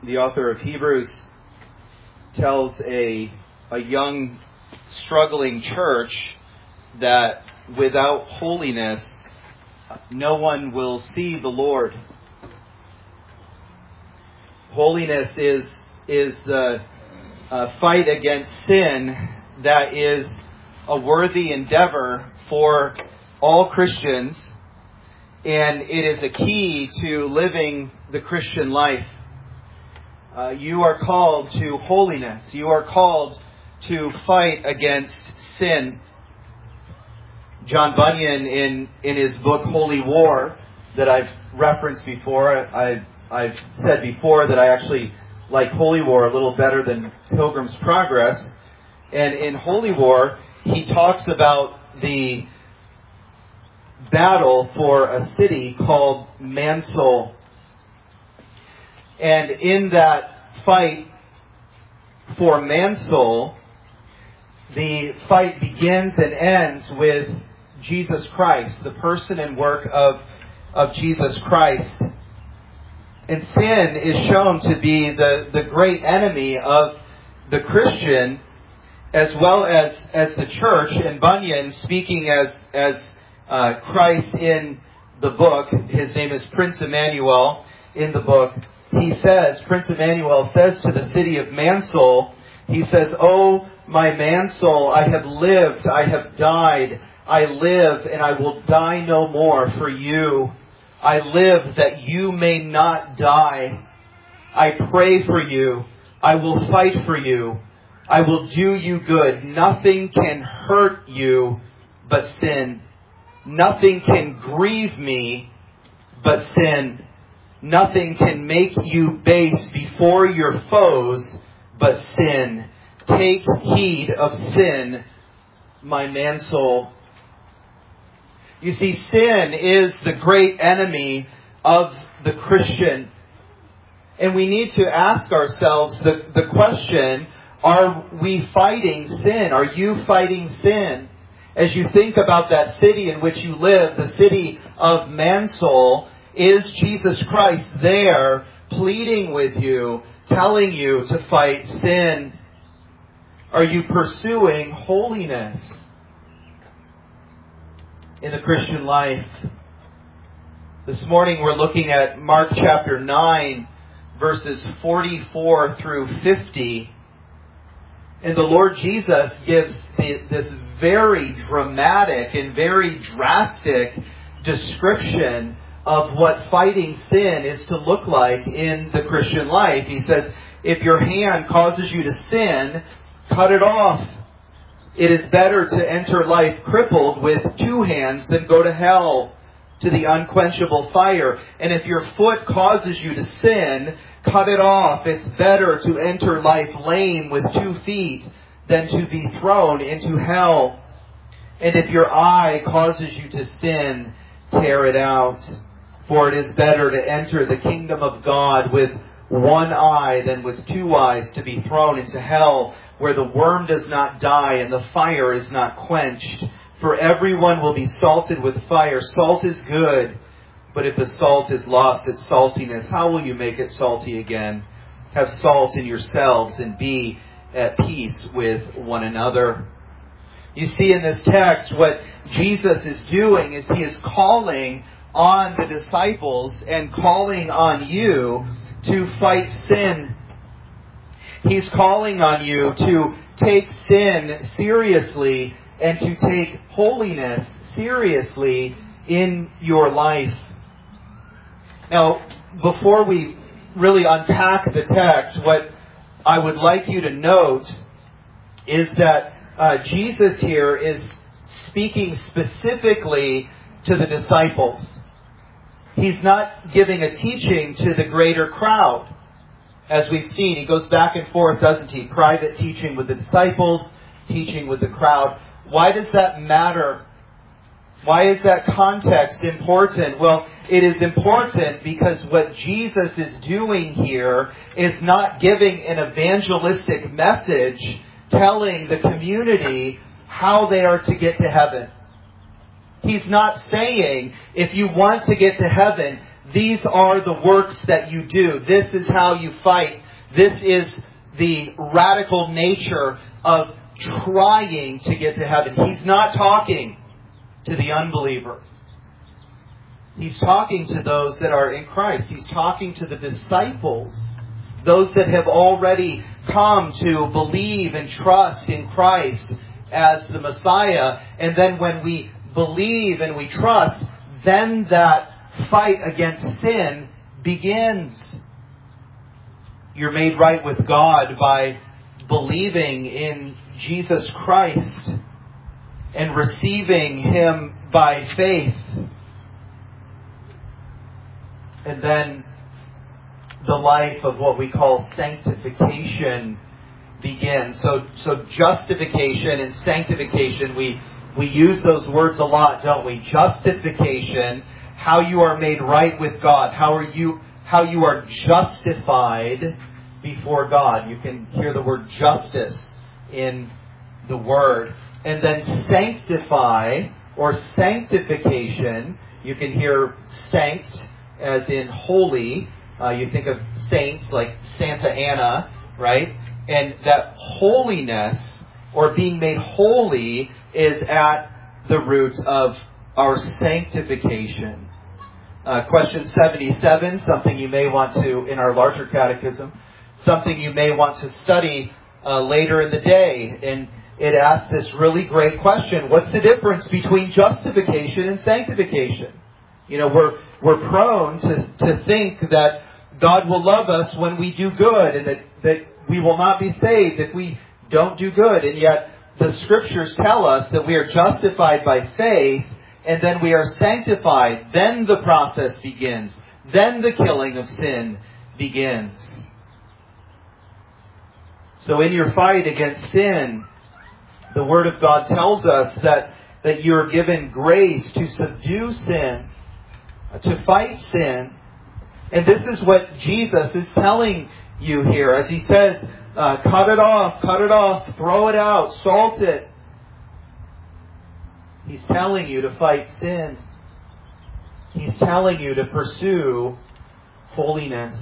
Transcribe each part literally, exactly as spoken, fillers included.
the author of Hebrews tells a a young, struggling church that without holiness, no one will see the Lord. Holiness is is the uh, fight against sin that is a worthy endeavor for all Christians, and it is a key to living the Christian life. Uh, you are called to holiness. You are called to fight against sin. John Bunyan, in, in his book Holy War, that I've referenced before, I've, I've said before that I actually like Holy War a little better than Pilgrim's Progress. And in Holy War, he talks about the battle for a city called Mansoul. And in that fight for Mansoul, the fight begins and ends with Jesus Christ, the person and work of, of Jesus Christ. And sin is shown to be the, the great enemy of the Christian as well as, as the church. And Bunyan, speaking as, as uh, Christ in the book, his name is Prince Emmanuel in the book, he says, Prince Emmanuel says to the city of Mansoul, he says, "Oh, my Mansoul, I have lived, I have died, I live, and I will die no more for you. I live that you may not die. I pray for you. I will fight for you. I will do you good. Nothing can hurt you but sin. Nothing can grieve me but sin. Nothing can make you base before your foes but sin. Take heed of sin, my Mansoul." You see, sin is the great enemy of the Christian. And we need to ask ourselves the, the question, are we fighting sin? Are you fighting sin? As you think about that city in which you live, the city of Mansoul, is Jesus Christ there pleading with you, telling you to fight sin? Are you pursuing holiness in the Christian life? This morning we're looking at Mark chapter nine, verses forty-four through fifty. And the Lord Jesus gives the, this very dramatic and very drastic description of what fighting sin is to look like in the Christian life. He says, if your hand causes you to sin, cut it off. It is better to enter life crippled with two hands than go to hell, to the unquenchable fire. And if your foot causes you to sin, cut it off. It's better to enter life lame with two feet than to be thrown into hell. And if your eye causes you to sin, tear it out. For it is better to enter the kingdom of God with one eye than with two eyes to be thrown into hell, where the worm does not die and the fire is not quenched. For everyone will be salted with fire. Salt is good, but if the salt is lost its saltiness, how will you make it salty again? Have salt in yourselves and be at peace with one another. You see in this text, what Jesus is doing is He is calling on the disciples and calling on you to fight sin. He's calling on you to take sin seriously and to take holiness seriously in your life. Now, before we really unpack the text, what I would like you to note is that uh, Jesus here is speaking specifically to the disciples. He's not giving a teaching to the greater crowd. As we've seen, he goes back and forth, doesn't he? Private teaching with the disciples, teaching with the crowd. Why does that matter? Why is that context important? Well, it is important because what Jesus is doing here is not giving an evangelistic message telling the community how they are to get to heaven. He's not saying, if you want to get to heaven, these are the works that you do. This is how you fight. This is the radical nature of trying to get to heaven. He's not talking to the unbeliever. He's talking to those that are in Christ. He's talking to the disciples, those that have already come to believe and trust in Christ as the Messiah. And then when we believe and we trust, then that fight against sin begins. You're made right with God by believing in Jesus Christ and receiving Him by faith. And then the life of what we call sanctification begins. So, so justification and sanctification, we, we use those words a lot, don't we? Justification, how you are made right with God, how are you, how you are justified before God. You can hear the word justice in the word. And then sanctify or sanctification, you can hear sanct as in holy. Uh, you think of saints like Santa Ana, right? And that holiness or being made holy is at the root of our sanctification. Uh, question seventy-seven, something you may want to, in our larger catechism, something you may want to study uh, later in the day. And it asks this really great question. What's the difference between justification and sanctification? You know, we're we're prone to, to think that God will love us when we do good and that, that we will not be saved if we don't do good. And yet the Scriptures tell us that we are justified by faith and then we are sanctified. Then the process begins. Then the killing of sin begins. So in your fight against sin, the Word of God tells us that, that you are given grace to subdue sin, to fight sin. And this is what Jesus is telling you here. As He says, uh, cut it off, cut it off, throw it out, salt it. He's telling you to fight sin. He's telling you to pursue holiness.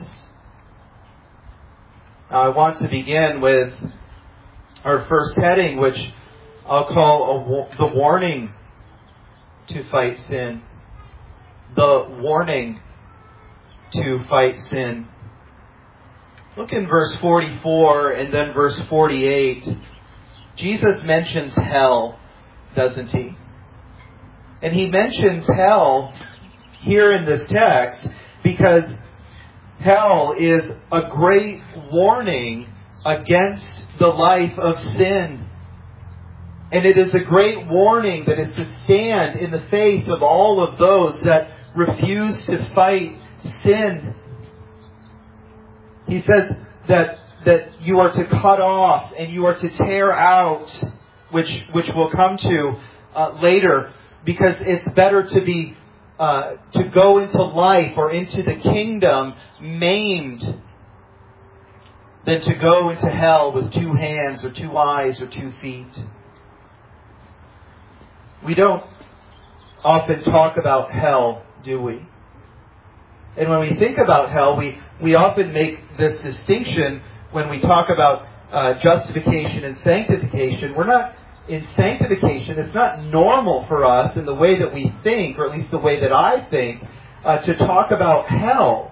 Now, I want to begin with our first heading, which I'll call a, the warning to fight sin. The warning to fight sin. Look in verse forty-four and then verse forty-eight. Jesus mentions hell, doesn't He? And He mentions hell here in this text because hell is a great warning against the life of sin. And it is a great warning that is to stand in the face of all of those that refuse to fight sin. He says that that you are to cut off and you are to tear out, which which we'll come to uh, later, because it's better to be uh, to go into life or into the kingdom maimed than to go into hell with two hands or two eyes or two feet. We don't often talk about hell, do we? And when we think about hell, we, we often make this distinction when we talk about uh, justification and sanctification. We're not, in sanctification, it's not normal for us in the way that we think, or at least the way that I think, uh, to talk about hell.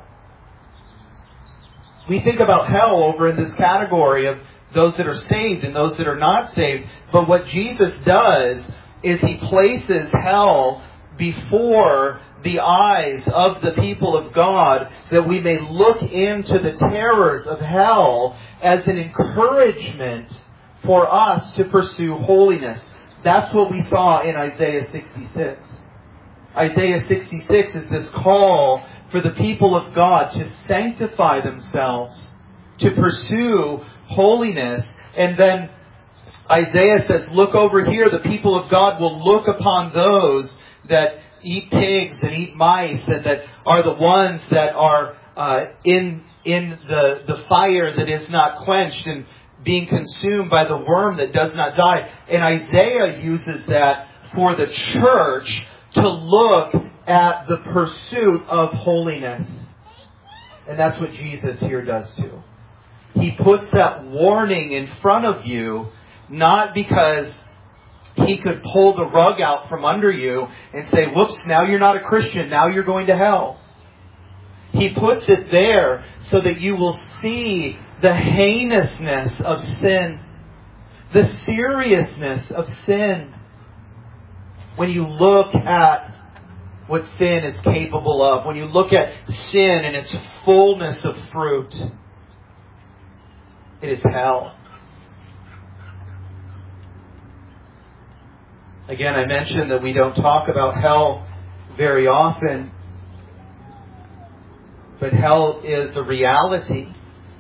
We think about hell over in this category of those that are saved and those that are not saved. But what Jesus does is He places hell before the eyes of the people of God, that we may look into the terrors of hell as an encouragement for us to pursue holiness. That's what we saw in Isaiah sixty-six. Isaiah sixty-six is this call for the people of God to sanctify themselves, to pursue holiness. And then Isaiah says, look over here, the people of God will look upon those that eat pigs and eat mice and that are the ones that are uh, in in the, the fire that is not quenched and being consumed by the worm that does not die. And Isaiah uses that for the church to look at the pursuit of holiness. And that's what Jesus here does too. He puts that warning in front of you, not because He could pull the rug out from under you and say, whoops, now you're not a Christian, now you're going to hell. He puts it there so that you will see the heinousness of sin, the seriousness of sin. When you look at what sin is capable of, when you look at sin and its fullness of fruit, it is hell. Again, I mentioned that we don't talk about hell very often, but hell is a reality.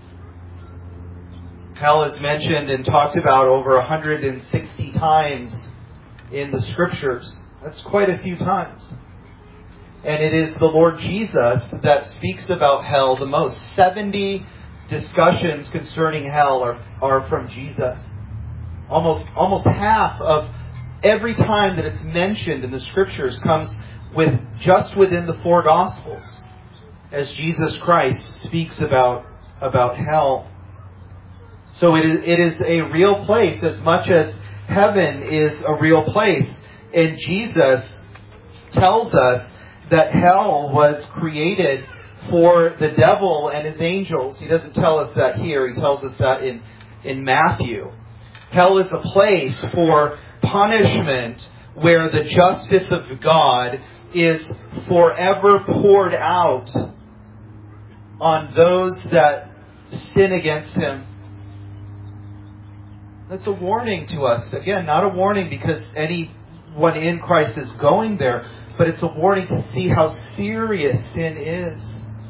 Hell is mentioned and talked about over one hundred sixty times in the Scriptures. That's quite a few times. And it is the Lord Jesus that speaks about hell the most. seventy discussions concerning hell are, are from Jesus. Almost, almost half of every time that it's mentioned in the Scriptures comes with just within the four Gospels, as Jesus Christ speaks about, about hell. So it is, it is a real place as much as heaven is a real place. And Jesus tells us that hell was created for the devil and his angels. He doesn't tell us that here. He tells us that in, in Matthew. Hell is a place for punishment where the justice of God is forever poured out on those that sin against Him. That's a warning to us. Again, not a warning because anyone in Christ is going there, but it's a warning to see how serious sin is.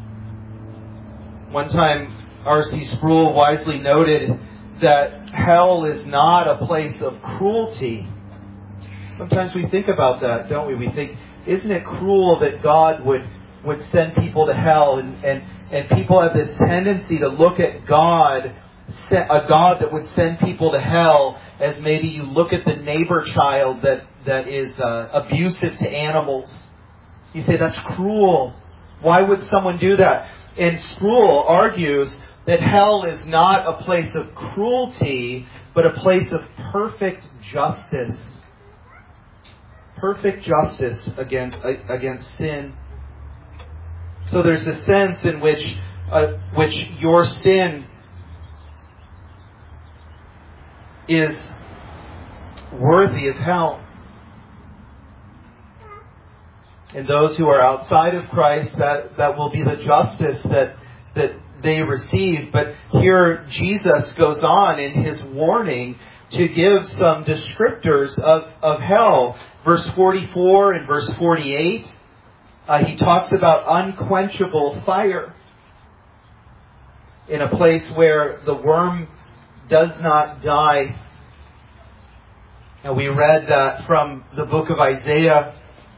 One time, R C Sproul wisely noted that hell is not a place of cruelty. Sometimes we think about that, don't we? We think, isn't it cruel that God would, would send people to hell? And, and, and people have this tendency to look at God, a God that would send people to hell, as maybe you look at the neighbor child that, that is uh, abusive to animals. You say, that's cruel. Why would someone do that? And Sproul argues that hell is not a place of cruelty, but a place of perfect justice. Perfect justice against, against sin. So there's a sense in which, uh, which your sin is worthy of hell. And those who are outside of Christ, that, that will be the justice that, that they receive. But here Jesus goes on in His warning to give some descriptors of, of hell. Verse forty-four and verse forty-eight, uh, He talks about unquenchable fire in a place where the worm does not die. And we read that from the book of Isaiah,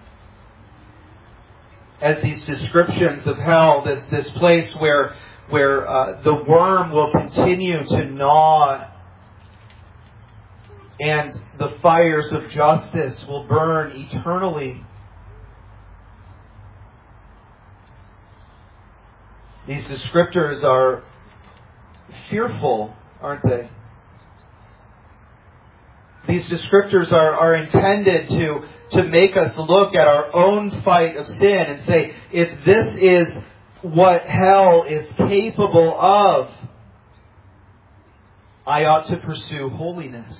as these descriptions of hell, this, this place where, where uh, the worm will continue to gnaw and the fires of justice will burn eternally. These descriptors are fearful, aren't they? These descriptors are, are intended to, to make us look at our own fight of sin and say, if this is what hell is capable of, I ought to pursue holiness.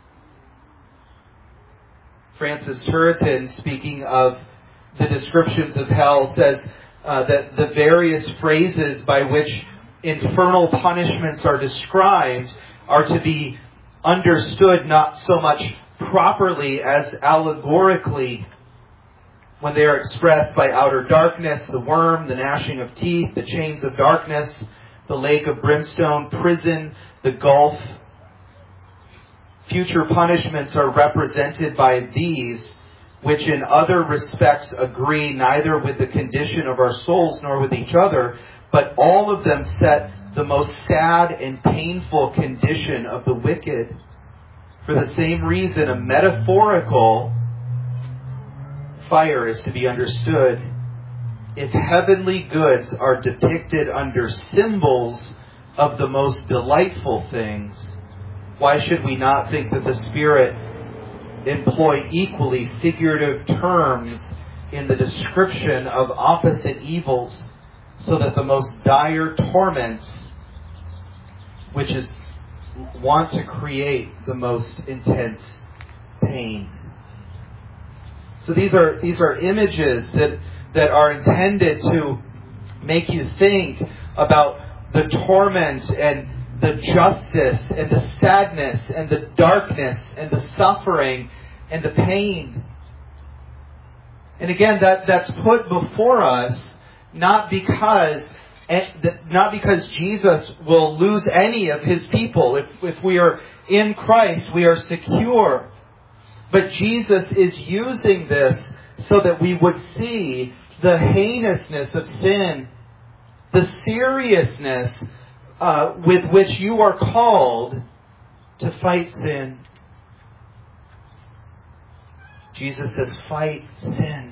Francis Turretin, speaking of the descriptions of hell, says uh, that the various phrases by which infernal punishments are described are to be understood not so much properly as allegorically when they are expressed by outer darkness, the worm, the gnashing of teeth, the chains of darkness, the lake of brimstone, prison, the gulf. Future punishments are represented by these, which in other respects agree neither with the condition of our souls nor with each other, but all of them set the most sad and painful condition of the wicked. For the same reason, a metaphorical fire is to be understood, if heavenly goods are depicted under symbols of the most delightful things, why should we not think that the Spirit employ equally figurative terms in the description of opposite evils, so that the most dire torments, which is want to create the most intense pain. So these are these are images that that are intended to make you think about the torment and the justice and the sadness and the darkness and the suffering and the pain. And again, that, that's put before us not because not because Jesus will lose any of His people. If, if we are in Christ, we are secure. But Jesus is using this so that we would see the heinousness of sin, the seriousness uh, with which you are called to fight sin. Jesus says, fight sin.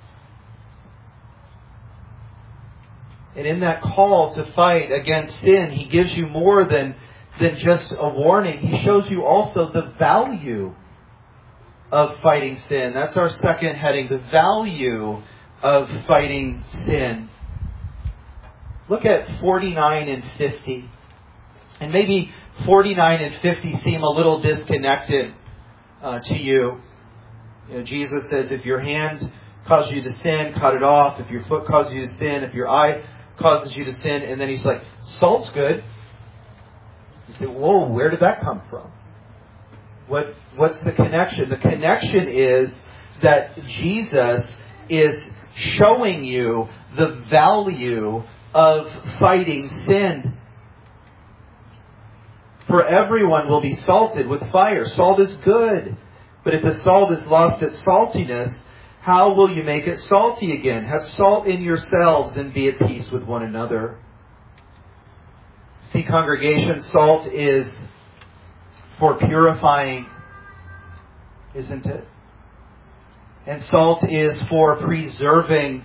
And in that call to fight against sin, He gives you more than, than just a warning. He shows you also the value of fighting sin. That's our second heading, the value of fighting sin. Look at forty-nine and fifty. And maybe forty-nine and fifty seem a little disconnected uh, to you. You know, Jesus says, if your hand causes you to sin, cut it off. If your foot causes you to sin, if your eye causes you to sin. And then He's like, salt's good. You say, whoa, where did that come from? What What's the connection? The connection is that Jesus is showing you the value of fighting sin. For everyone will be salted with fire. Salt is good. But if the salt has lost its saltiness, how will you make it salty again? Have salt in yourselves and be at peace with one another. See, congregation, salt is for purifying, isn't it? And salt is for preserving.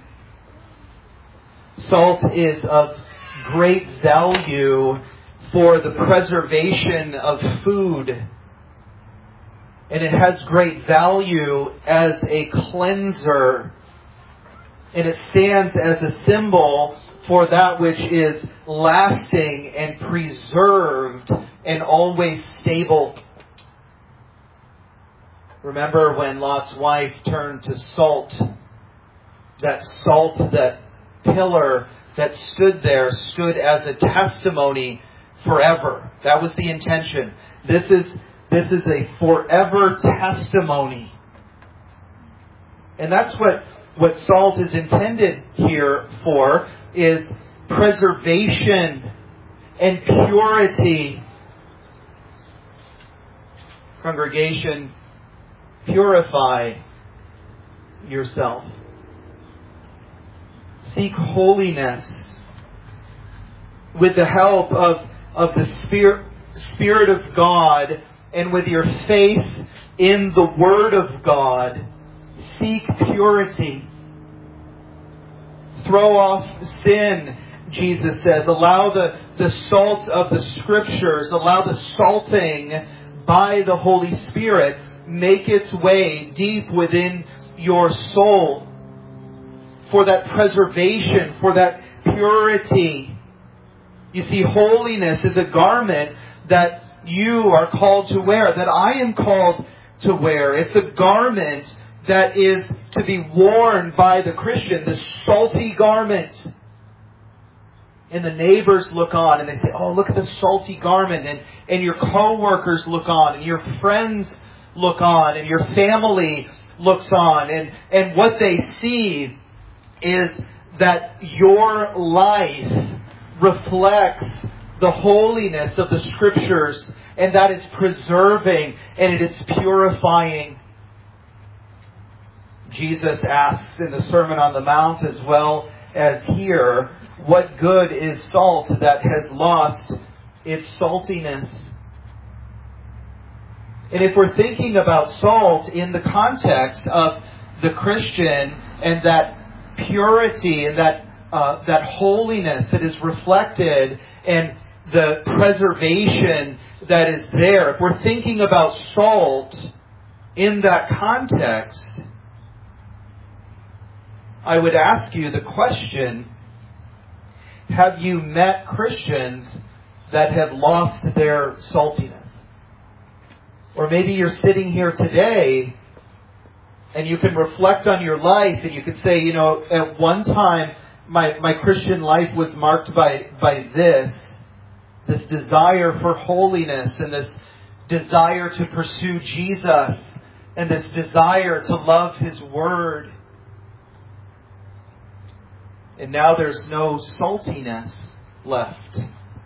Salt is of great value for the preservation of food. And it has great value as a cleanser. And it stands as a symbol for that which is lasting and preserved and always stable. Remember when Lot's wife turned to salt? That salt, that pillar that stood there, stood as a testimony forever. That was the intention. This is This is a forever testimony. And that's what, what salt is intended here for, is preservation and purity. Congregation, purify yourself. Seek holiness with the help of, of the Spirit, Spirit of God. And with your faith in the Word of God, seek purity. Throw off sin, Jesus says. Allow the, the salt of the Scriptures, allow the salting by the Holy Spirit, make its way deep within your soul for that preservation, for that purity. You see, holiness is a garment that you are called to wear, that I am called to wear. It's a garment that is to be worn by the Christian, the salty garment. And the neighbors look on and they say, oh, look at the salty garment. And, and your co-workers look on, and your friends look on, and your family looks on. And, and what they see is that your life reflects the holiness of the Scriptures, and that it's preserving and it is purifying. Jesus asks in the Sermon on the Mount as well as here, what good is salt that has lost its saltiness? And if we're thinking about salt in the context of the Christian and that purity and that uh, that holiness that is reflected and the preservation that is there, if we're thinking about salt in that context, I would ask you the question, have you met Christians that have lost their saltiness? Or maybe you're sitting here today and you can reflect on your life and you can say, you know, at one time my, my Christian life was marked by, by this, this desire for holiness and this desire to pursue Jesus and this desire to love His Word. And now there's no saltiness left.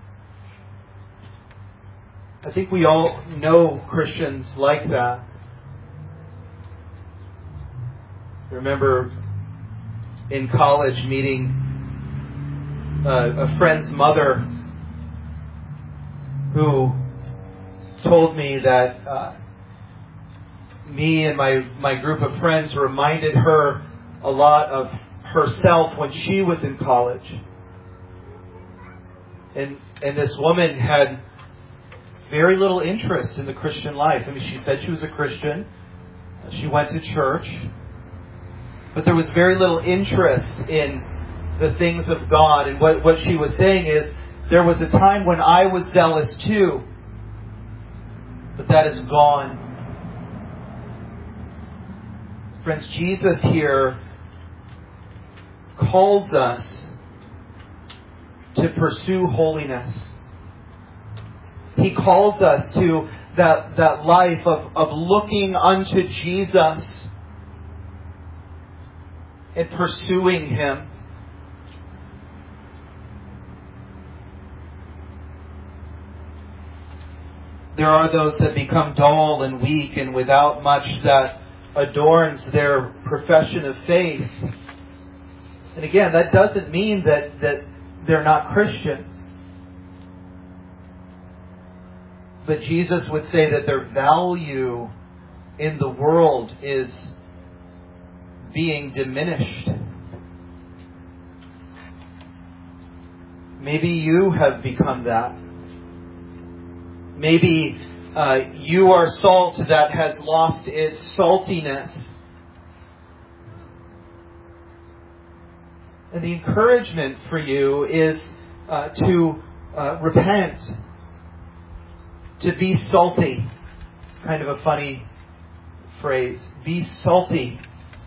I think we all know Christians like that. I remember in college meeting uh, a friend's mother who told me that uh, me and my, my group of friends reminded her a lot of herself when she was in college. And and this woman had very little interest in the Christian life. I mean, she said she was a Christian. She went to church. But there was very little interest in the things of God. And what, what she was saying is, there was a time when I was zealous too. But that is gone. Friends, Jesus here calls us to pursue holiness. He calls us to that, that life of, of looking unto Jesus and pursuing Him. There are those that become dull and weak and without much that adorns their profession of faith. And again, that doesn't mean that, that they're not Christians. But Jesus would say that their value in the world is being diminished. Maybe you have become that. Maybe uh, you are salt that has lost its saltiness. And the encouragement for you is uh, to uh, repent, to be salty. It's kind of a funny phrase. Be salty.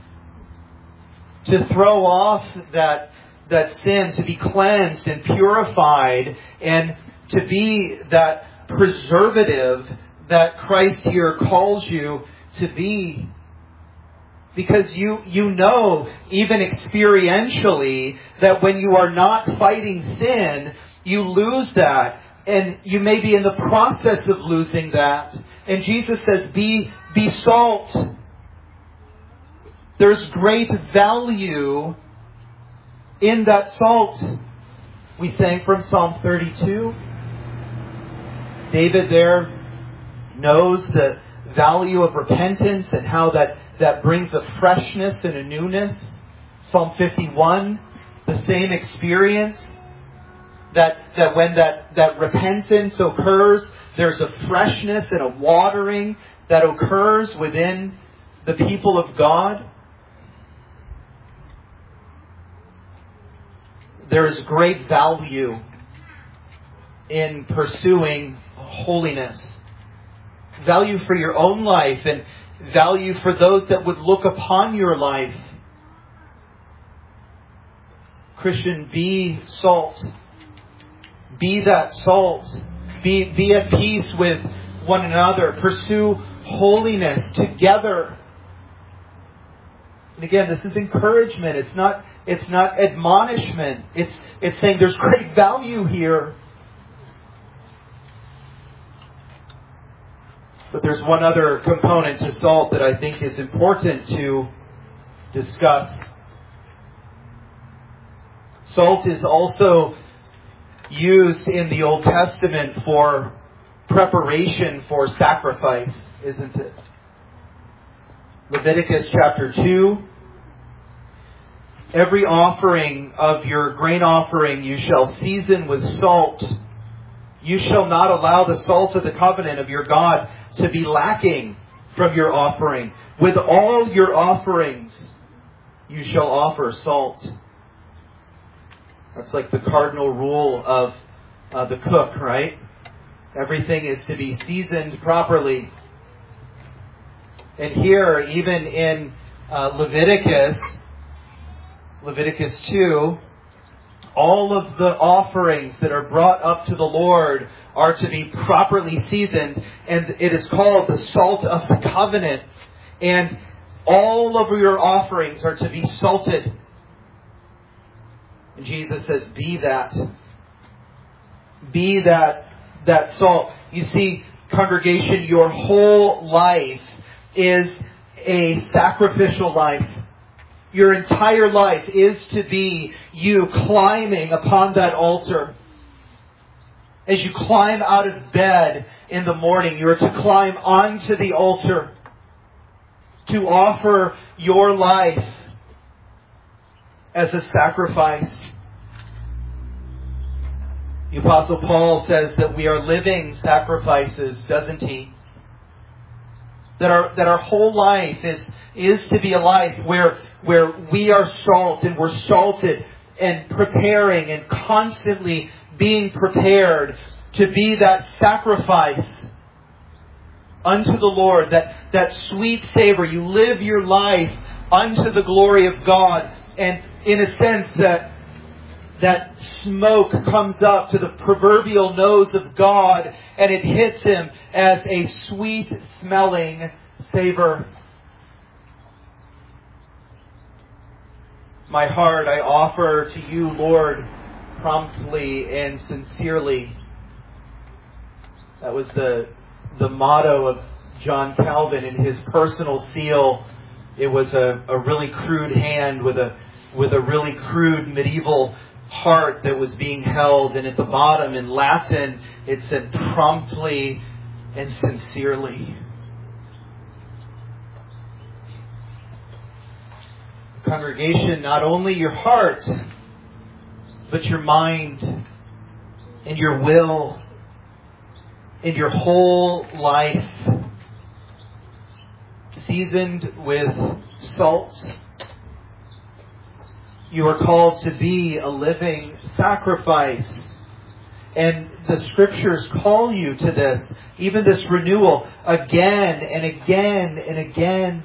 To throw off that, that sin, to be cleansed and purified, and to be that preservative that Christ here calls you to be. Because you, you know, even experientially, that when you are not fighting sin, you lose that. And you may be in the process of losing that. And Jesus says, be, be salt. There's great value in that salt. We sang from Psalm thirty-two. David there knows the value of repentance and how that, that brings a freshness and a newness. Psalm fifty-one, the same experience. That, that when that, that repentance occurs, there's a freshness and a watering that occurs within the people of God. There is great value in pursuing holiness. Value for your own life and value for those that would look upon your life. Christian, be salt. Be that salt. Be, be at peace with one another. Pursue holiness together. And again, this is encouragement. It's not, it's not admonishment. It's, it's saying there's great value here. But there's one other component to salt that I think is important to discuss. Salt is also used in the Old Testament for preparation for sacrifice, isn't it? Leviticus chapter two. Every offering of your grain offering you shall season with salt. You shall not allow the salt of the covenant of your God to be lacking from your offering. With all your offerings you shall offer salt. That's like the cardinal rule of uh, the cook, right? Everything is to be seasoned properly. And here, even in uh, Leviticus, Leviticus two, all of the offerings that are brought up to the Lord are to be properly seasoned, and it is called the salt of the covenant. And all of your offerings are to be salted. And Jesus says, be that. Be that, that salt. You see, congregation, your whole life is a sacrificial life. Your entire life is to be you climbing upon that altar. As you climb out of bed in the morning, you are to climb onto the altar to offer your life as a sacrifice. The Apostle Paul says that we are living sacrifices, doesn't he? That our that our whole life is is to be a life where where we are salt and we're salted and preparing and constantly being prepared to be that sacrifice unto the Lord, that, that sweet savor. You live your life unto the glory of God. And in a sense that that smoke comes up to the proverbial nose of God and it hits Him as a sweet smelling savor. My heart I offer to you, Lord, promptly and sincerely. That was the the motto of John Calvin in his personal seal. It was a, a really crude hand with a with a really crude medieval heart that was being held, and at the bottom in Latin it said promptly and sincerely. Congregation, not only your heart, but your mind and your will and your whole life seasoned with salt. You are called to be a living sacrifice. And the Scriptures call you to this, even this renewal, again and again and again.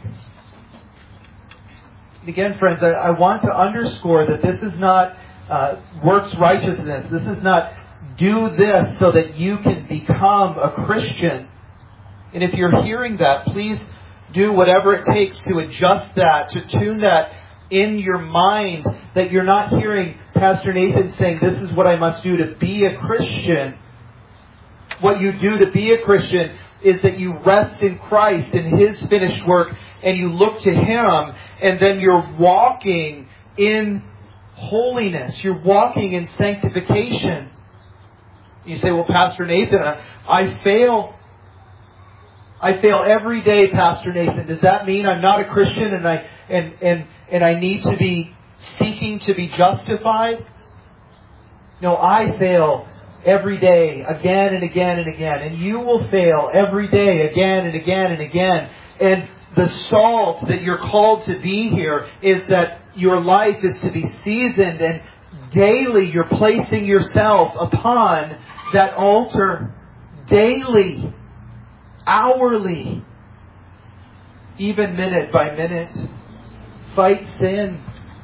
Again, friends, I, I want to underscore that this is not uh, works righteousness. This is not do this so that you can become a Christian. And if you're hearing that, please do whatever it takes to adjust that, to tune that in your mind, that you're not hearing Pastor Nathan saying, this is what I must do to be a Christian. What you do to be a Christian is that you rest in Christ and His finished work, and you look to Him, and then you're walking in holiness. You're walking in sanctification. You say, well, Pastor Nathan, I, I fail. I fail every day, Pastor Nathan. Does that mean I'm not a Christian and I and and and I need to be seeking to be justified? No, I fail every day, again and again and again. And you will fail every day, again and again and again. And the salt that you're called to be here is that your life is to be seasoned, and daily you're placing yourself upon that altar. Daily, hourly, even minute by minute. Fight sin.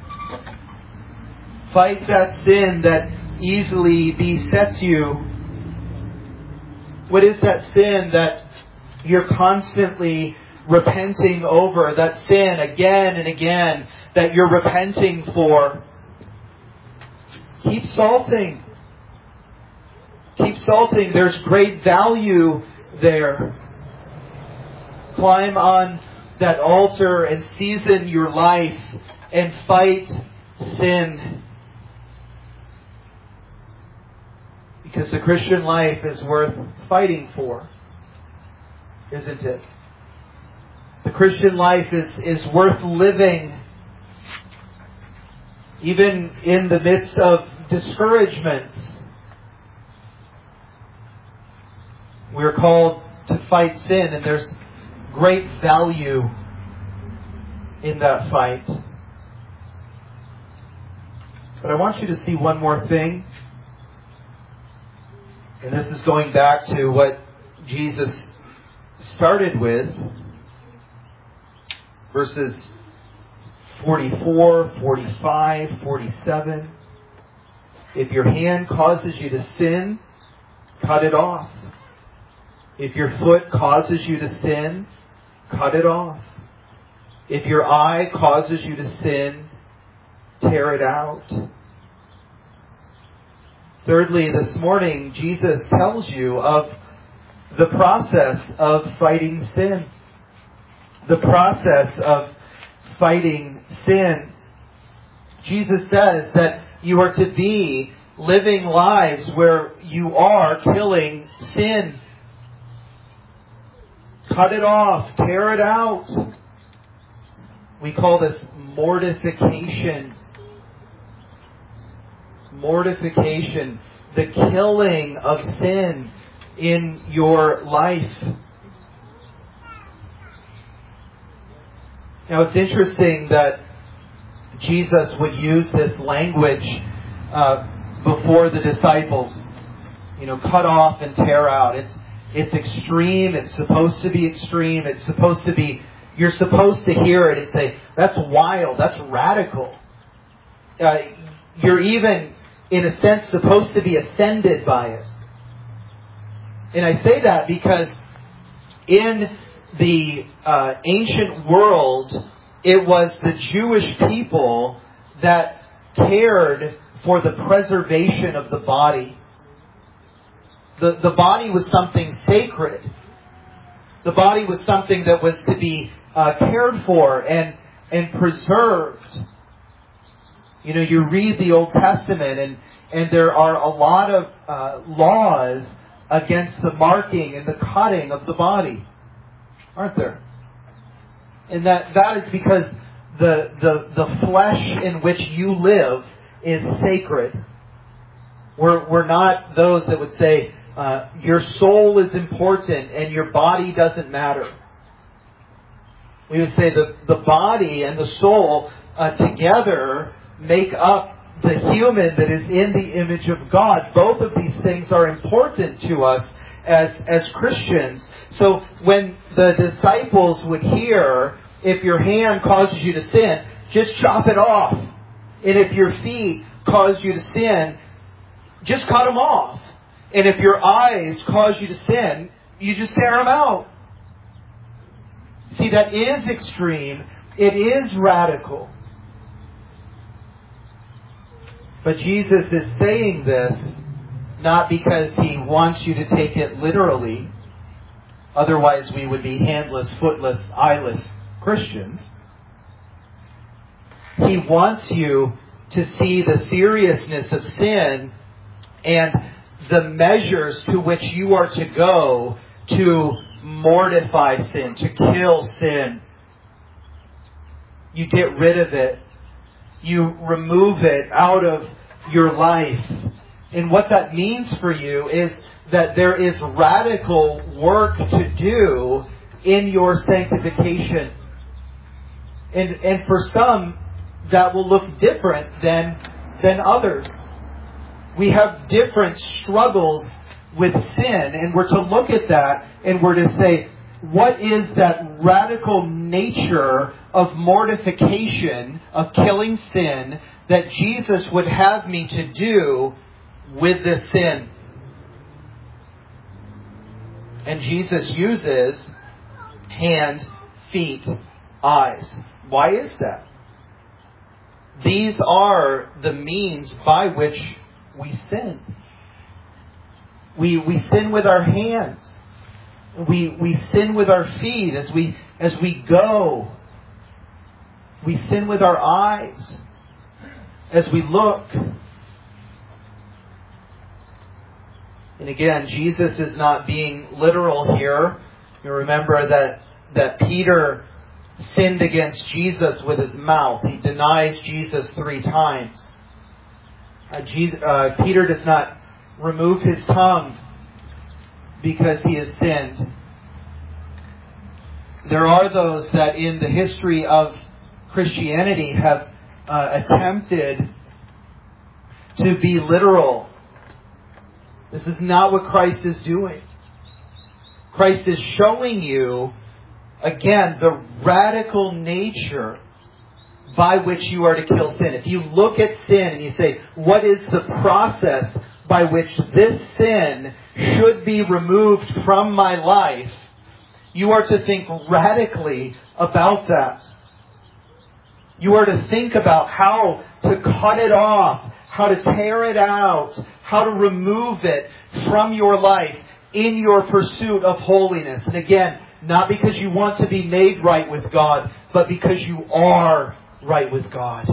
Fight that sin that easily besets you. What is that sin that you're constantly repenting over? That sin again and again that you're repenting for? Keep salting. Keep salting. There's great value there. Climb on that altar and season your life and fight sin. Because the Christian life is worth fighting for, isn't it? The Christian life is, is worth living, even in the midst of discouragements. We're called to fight sin, and there's great value in that fight. But I want you to see one more thing. And this is going back to what Jesus started with. Verses forty-four, forty-five, forty-seven. If your hand causes you to sin, cut it off. If your foot causes you to sin, cut it off. If your eye causes you to sin, tear it out. Thirdly, this morning, Jesus tells you of the process of fighting sin. The process of fighting sin. Jesus says that you are to be living lives where you are killing sin. Cut it off. Tear it out. We call this mortification. Mortification. The killing of sin in your life. Now it's interesting that Jesus would use this language uh, before the disciples. You know, cut off and tear out. It's It's extreme. It's supposed to be extreme. It's supposed to be, you're supposed to hear it and say, that's wild. That's radical. Uh, you're even, in a sense, supposed to be offended by it. And I say that because in the uh, ancient world, it was the Jewish people that cared for the preservation of the body. The, the body was something sacred. The body was something that was to be uh, cared for and, and preserved. You know, you read the Old Testament and, and there are a lot of uh, laws against the marking and the cutting of the body. Aren't there? And that, that is because the, the, the flesh in which you live is sacred. We're, we're not those that would say, Uh, your soul is important and your body doesn't matter. We would say that the body and the soul uh, together make up the human that is in the image of God. Both of these things are important to us as, as Christians. So when the disciples would hear, if your hand causes you to sin, just chop it off. And if your feet cause you to sin, just cut them off. And if your eyes cause you to sin, you just tear them out. See, that is extreme. It is radical. But Jesus is saying this not because He wants you to take it literally. Otherwise, we would be handless, footless, eyeless Christians. He wants you to see the seriousness of sin and the measures to which you are to go to mortify sin, to kill sin. You get rid of it. You remove it out of your life. And what that means for you is that there is radical work to do in your sanctification. And, and for some, that will look different than, than others. We have different struggles with sin, and we're to look at that and we're to say, what is that radical nature of mortification, of killing sin, that Jesus would have me to do with this sin? And Jesus uses hand, feet, eyes. Why is that? These are the means by which we sin. We we sin with our hands. We we sin with our feet as we as we go. We sin with our eyes as we look. And again, Jesus is not being literal here. You remember that that Peter sinned against Jesus with his mouth. He denies Jesus three times. Uh, Jesus, uh, Peter does not remove his tongue because he has sinned. There are those that in the history of Christianity have uh, attempted to be literal. This is not what Christ is doing. Christ is showing you, again, the radical nature by which you are to kill sin. If you look at sin and you say, what is the process by which this sin should be removed from my life, you are to think radically about that. You are to think about how to cut it off, how to tear it out, how to remove it from your life in your pursuit of holiness. And again, not because you want to be made right with God, but because you are right with God.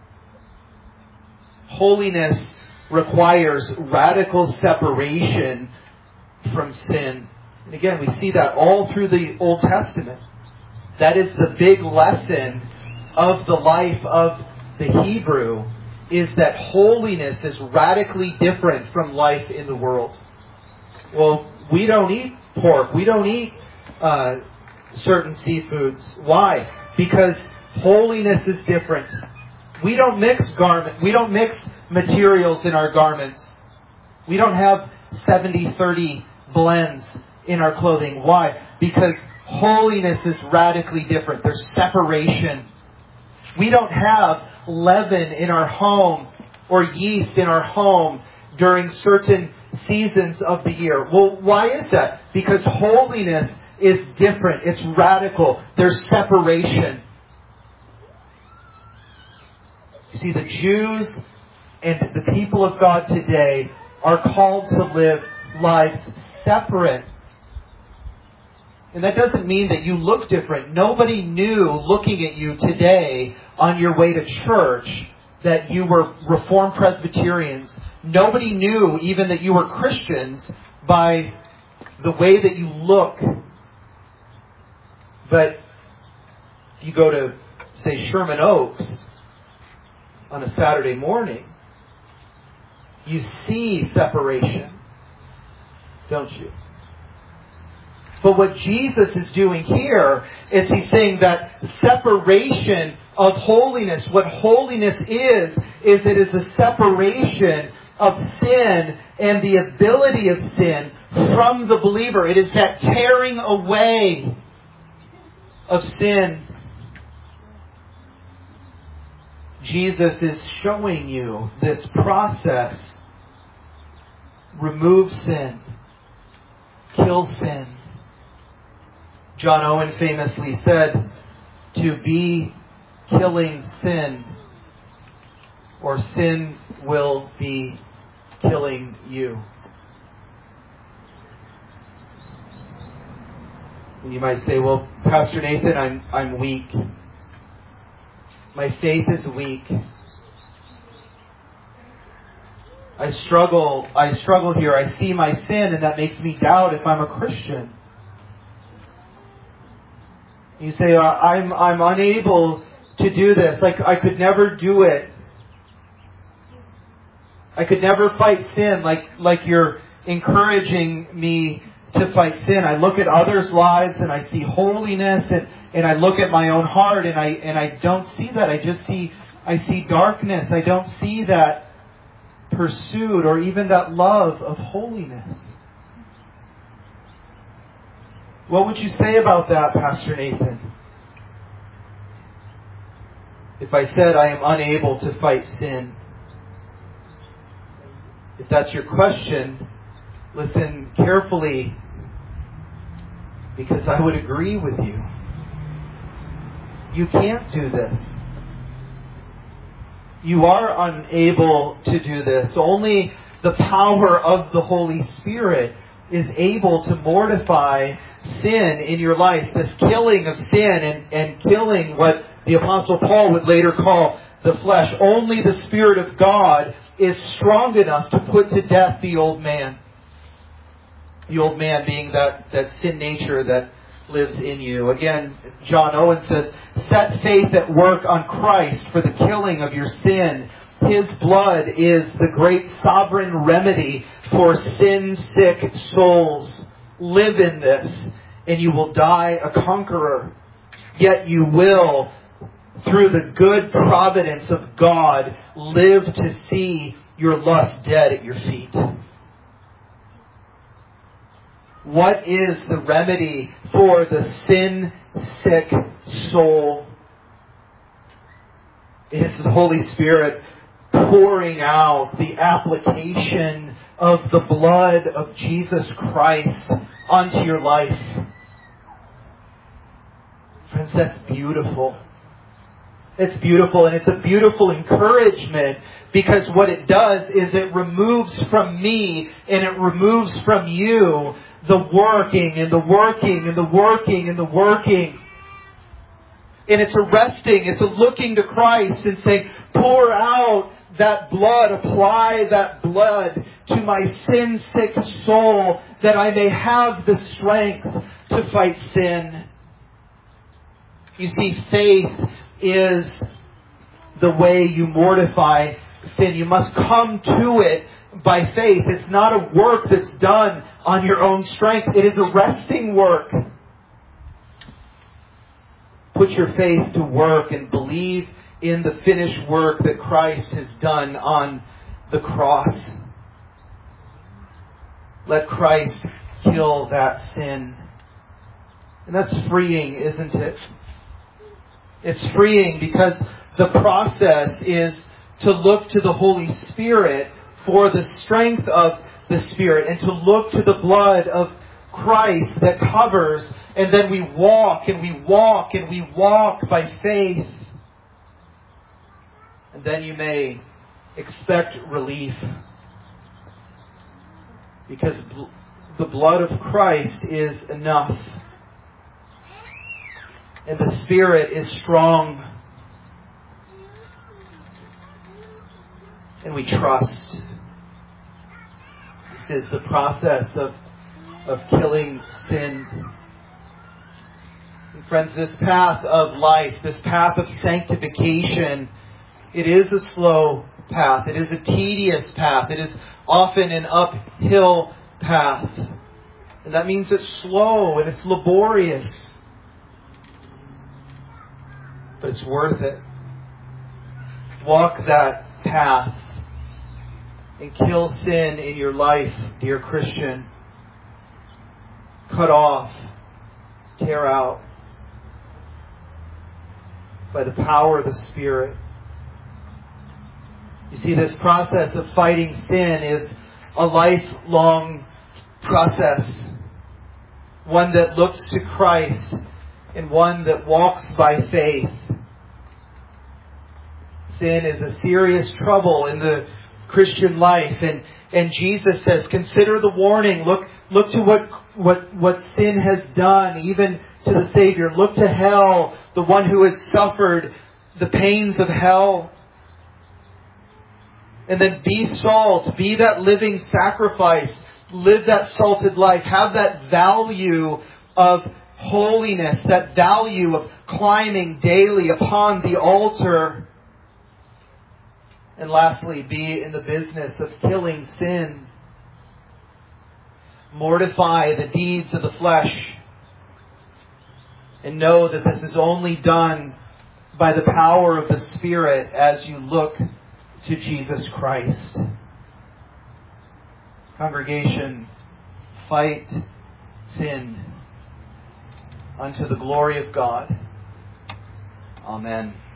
Holiness requires radical separation from sin. And again, we see that all through the Old Testament. That is the big lesson of the life of the Hebrew, is that holiness is radically different from life in the world. Well, we don't eat pork. We don't eat uh, certain seafoods. Why? Because holiness is different. We don't mix garment. We don't mix materials in our garments. We don't have seventy thirty blends in our clothing. Why? Because holiness is radically different. There's separation. We don't have leaven in our home or yeast in our home during certain seasons of the year. Well, why is that? Because holiness is different. It's radical. There's separation. You see, the Jews and the people of God today are called to live lives separate. And that doesn't mean that you look different. Nobody knew, looking at you today on your way to church, that you were Reformed Presbyterians. Nobody knew even that you were Christians by the way that you look. But if you go to, say, Sherman Oaks on a Saturday morning, you see separation, don't you? But what Jesus is doing here is He's saying that separation of holiness, what holiness is, is it is a separation of sin and the ability of sin from the believer. It is that tearing away of sin. Jesus is showing you this process. Remove sin. Kill sin. John Owen famously said, to be killing sin, or sin will be killing you. And you might say, well, Pastor Nathan, I'm I'm weak. My faith is weak. I struggle, I struggle here. I see my sin, and that makes me doubt if I'm a Christian. You say, I'm I'm unable to do this. Like, I could never do it. I could never fight sin like, like you're encouraging me to fight sin. I look at others' lives and I see holiness, and, and I look at my own heart and I and I don't see that. I just see I see darkness. I don't see that pursuit or even that love of holiness. What would you say about that, Pastor Nathan? If I said I am unable to fight sin? If that's your question, listen carefully, because I would agree with you. You can't do this. You are unable to do this. Only the power of the Holy Spirit is able to mortify sin in your life. This killing of sin and, and killing what the Apostle Paul would later call the flesh. Only the Spirit of God is strong enough to put to death the old man. The old man being that, that sin nature that lives in you. Again, John Owen says, set faith at work on Christ for the killing of your sin. His blood is the great sovereign remedy for sin-sick souls. Live in this, and you will die a conqueror. Yet you will, through the good providence of God, live to see your lust dead at your feet. What is the remedy for the sin-sick soul? It is the Holy Spirit pouring out the application of the blood of Jesus Christ onto your life. Friends, that's beautiful. It's beautiful, and it's a beautiful encouragement, because what it does is it removes from me and it removes from you the working and the working and the working and the working. And it's arresting, it's a looking to Christ and saying, pour out that blood, apply that blood to my sin-sick soul, that I may have the strength to fight sin. You see, faith is the way you mortify sin. You must come to it by faith. It's not a work that's done on your own strength. It is arresting work. Put your faith to work and believe in the finished work that Christ has done on the cross. Let Christ kill that sin. And that's freeing, isn't it? It's freeing because the process is to look to the Holy Spirit for the strength of the Spirit, and to look to the blood of Christ that covers, and then we walk and we walk and we walk by faith. And then you may expect relief, because the blood of Christ is enough. And the Spirit is strong. And we trust. This is the process of, of killing sin. And friends, this path of life, this path of sanctification, it is a slow path. It is a tedious path. It is often an uphill path. And that means it's slow and it's laborious. But it's worth it. Walk that path and kill sin in your life, dear Christian. Cut off, tear out by the power of the Spirit. You see, this process of fighting sin is a lifelong process. One that looks to Christ and one that walks by faith. Sin is a serious trouble in the Christian life, and, and Jesus says, consider the warning. Look look to what, what, what sin has done, even to the Savior. Look to hell, the one who has suffered the pains of hell. And then be salt, be that living sacrifice, live that salted life, have that value of holiness, that value of climbing daily upon the altar. And lastly, be in the business of killing sin. Mortify the deeds of the flesh. And know that this is only done by the power of the Spirit as you look to Jesus Christ. Congregation, fight sin unto the glory of God. Amen.